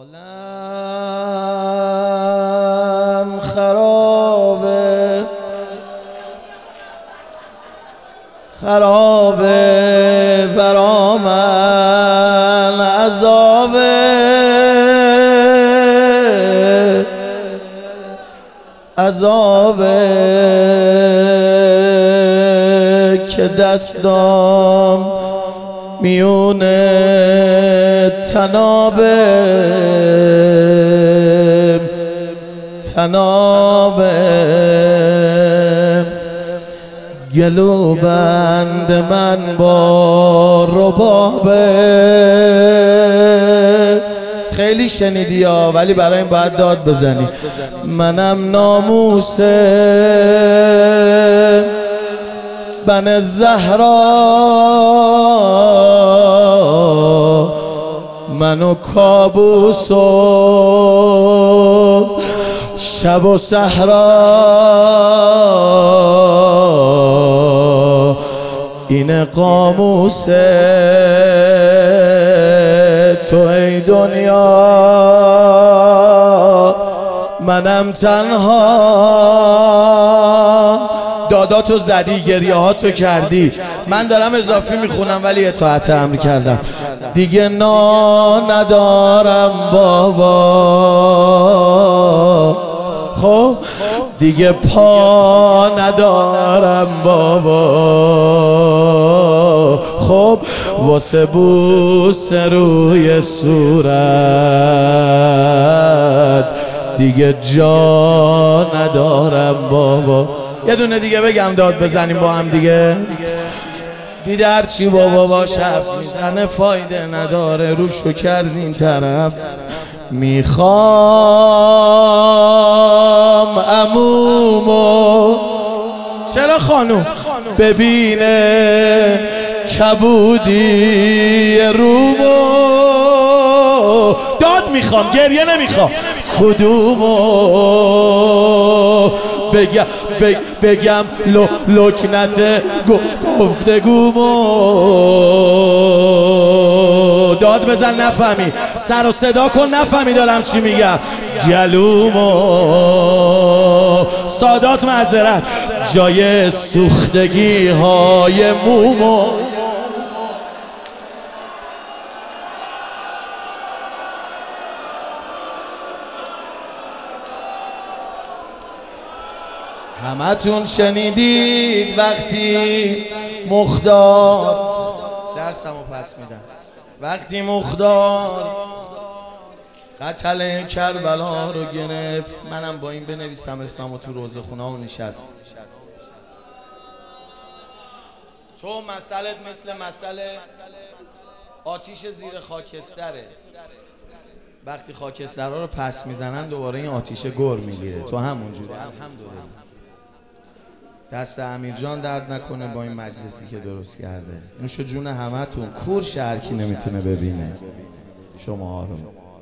عالم خرابه خرابه برا من عذابه عذابه که دستام میونه تنابه گلو بند من با ربابه. خیلی شنیدی ها، ولی برای این باید داد بزنی. منم ناموسه بن زهرا، منو کابوس و شب و صحرا، این قاموسه تو ای دنیا، منم تنها. داداتو زدی، گریه هاتو کردی، من دارم اضافی میخونم ولی اطاعت امر کردم. دیگه ندارم بابا، خب دیگه پا ندارم بابا، خب واسه بوس روی صورت دیگه جا ندارم بابا. یه دونه دیگه بگم داد بزنیم با هم دیگه. دیدر چی بابا باش حرف میزنه فایده نداره، روشو کردیم طرف. میخوام عمومو، چرا خانوم، ببینه کبودی رومو. داد میخوام، گریه نمیخوام. کدومو بگم لکنت گفتگومو. داد بزن نفهمی، سر و صدا کن نفهمی دارم چی میگم. گلومو سادات معذرت، جای سوختگی های مومو. همتون شنیدید وقتی مخدار، درسمو پس میدم، وقتی مخدار قتل کربلا رو گرفت. منم با این بنویسم اسممو تو روزه خونه و نشست. تو مسئلت مثل مسئله آتیش زیر خاکستره. وقتی خاکسترها رو پس میزنن دوباره این آتیش گر میگیره. تو همونجوره. الحمدلله. دست امیر جان درد نکنه با این مجلسی که درست کرده. نوش جون همتون. کور شرکی نمیتونه ببینه شما رو.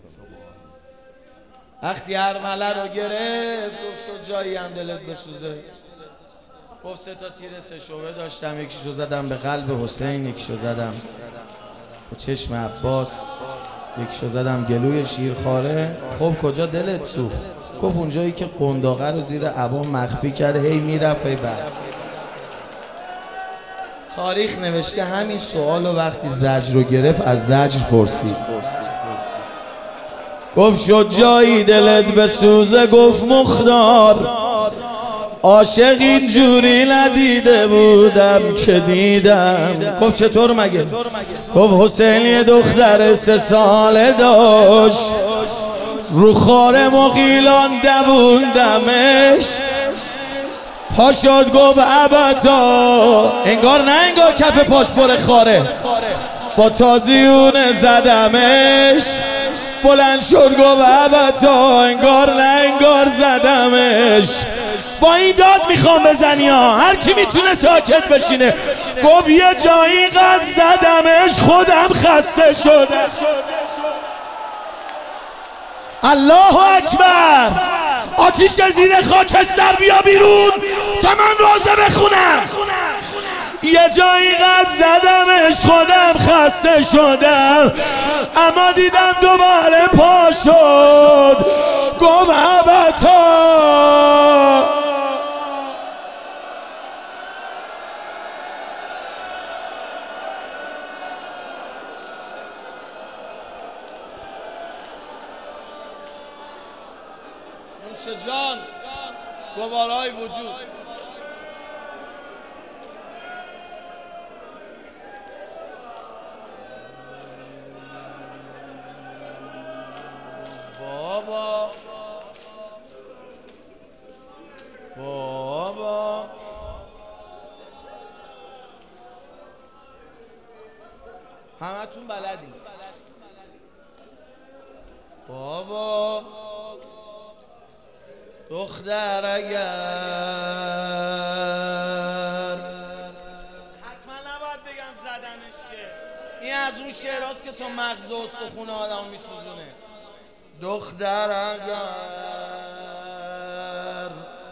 وقتی ارمله رو گرفت گفت شد جایی هم دلت بسوزه. گفت 3 تا تیر 3 شعبه داشتم، یکیشو زدم به قلب حسین، یکیشو زدم به چشم عباس، یکیشو زدم گلوی شیرخواره. خب کجا دلت سوخت؟ گفت اونجایی که قنداقه رو زیر عبا مخفی کرد، هی میرفت هی بعد. تاریخ نوشته همین سوالو وقتی زجر رو گرفت از زجر پرسید. گفت شد جایی دلت بسوزه؟ گفت مخدار عاشق اینجوری ندیده بودم که دیدم. گفت چطور مگه؟ گفت حسین یه دختر 3 ساله داشت، رو خار مغیلان دووندمش. پا شد گفت ابتا، انگار نه انگار کف پاش پر خاره، با تازیونه زدمش. بلند شد گفت ابتا، انگار نه انگار زدمش. با این داد میخوام بزنی ها، هر کی میتونه ساکت بشینه. گفت یه جایی قد زدمش خودم خسته شدم. الله اکبر. آتیش زیر خاکستر بیا بیرون تا من روزه بخونم. یه جایی قد زدمش خودم خسته شدم، اما دیدم دوباره پا شد گفت ابتا نوش جان گوارای وجود. بابا بابا همتون بلدی. بابا دختر اگر حتما نباید بگن زدنش که این از اون شعراست که تا مغز و استخون آدم میسوزونه. دختر اگر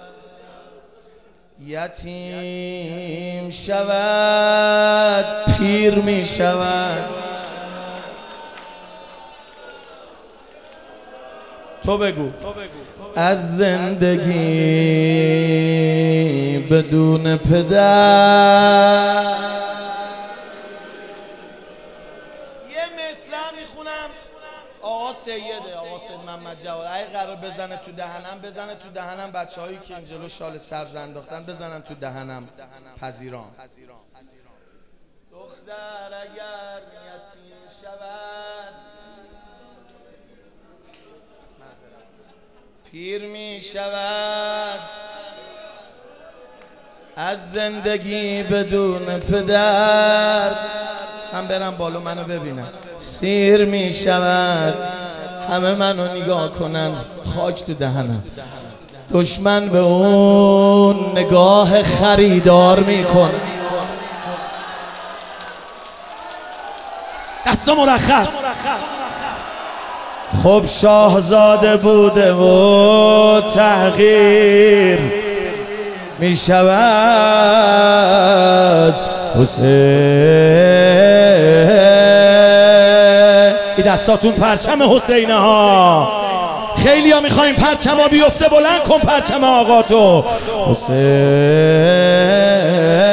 یتیم شود پیر می شود. تو بگو از زندگی بدون پدر. یه مصرع میخونم آقا سیده، آقا سید محمد جواد. اگه قرار بزنه تو دهنم بچه هایی که این جلو شال سبز انداختن بزنن تو دهنم پذیرام. دختر اگر یتیم شود پیر می شود، از زندگی بدون پدر. من برم بالا منو ببینن. سیر می شود، همه منو نگاه کنن، خاک تو دهنم. دشمن به اون نگاه خریدار میکنه. دستا مرخص. خب شاهزاده بوده و تحقیر می شود حسین. این دستاتون پرچم حسینه ها. خیلی ها میخوایم پرچم ها بیفته. بلند کن پرچم آقا تو حسین.